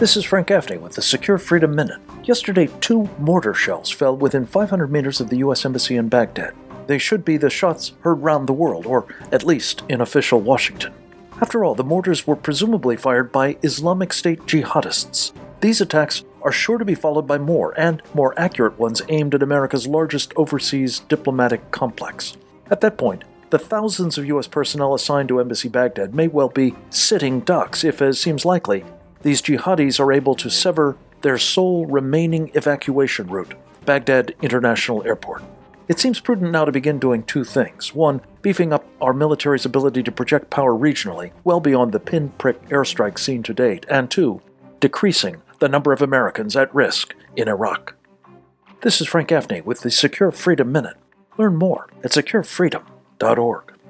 This is Frank Gaffney with the Secure Freedom Minute. Yesterday, 2 mortar shells fell within 500 meters of the U.S. Embassy in Baghdad. They should be the shots heard round the world, or at least in official Washington. After all, the mortars were presumably fired by Islamic State jihadists. These attacks are sure to be followed by more, and more accurate ones aimed at America's largest overseas diplomatic complex. At that point, the thousands of U.S. personnel assigned to Embassy Baghdad may well be sitting ducks if, as seems likely, these jihadis are able to sever their sole remaining evacuation route, Baghdad International Airport. It seems prudent now to begin doing 2 things. 1, beefing up our military's ability to project power regionally, well beyond the pinprick airstrike seen to date, and 2, decreasing the number of Americans at risk in Iraq. This is Frank Gaffney with the Secure Freedom Minute. Learn more at securefreedom.org.